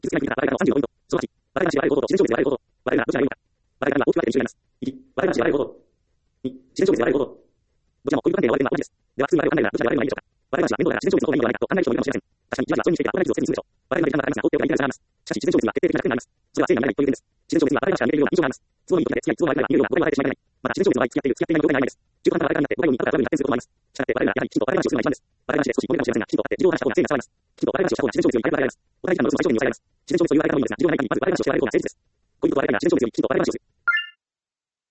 傷つけないから、我々の35ポイント。すなわち、我々が知られることと自然消滅で我々こと、我々がどちらがいるのか。我々が大きく分けて2種類あります。1、我々が知られること。2、自然消滅で我々こと。どちらも恋人関係の我々は同じです。では、普通に我々を考えるなら、どちらが我々のがいいでしょうか。我々が面倒だから自然消滅の方がいいのではないかと考える人もいるかもしれません。確かに、じわじわそういうふうにしていたら、我々の傷を整理するでしょう。我々の時間がかかりますが、放っておけばいいからです。しかし、自然消滅には決定的な弱点があります。それは正義が見えないという点です。自然消滅には我々がしか見えるような印象があります。都合のいい時で付き合い、都合の悪い時では見えるような誤解を与えてしまいかねない。また、自然消滅の場合、付き合っている、付き合っていないの問題がないです。中途半端な我々になって誤解を見たからトラブルに発展することもあります。したがって我々がやはりきちんと我々話をするのが一番です。我々話で少し漏れかもしれませんが、きちんと分かって事情を話した方が正義が伝わります。きちんと我々話をした方が自然消滅より早く我々です。お互い批判の渦の最小限に抑えられます。自然消滅という我々がいいのですが、事情がない限り、まず我々話をして我々の方が誠実です。恋人と我々が自然消滅よりきちんと我々話をする。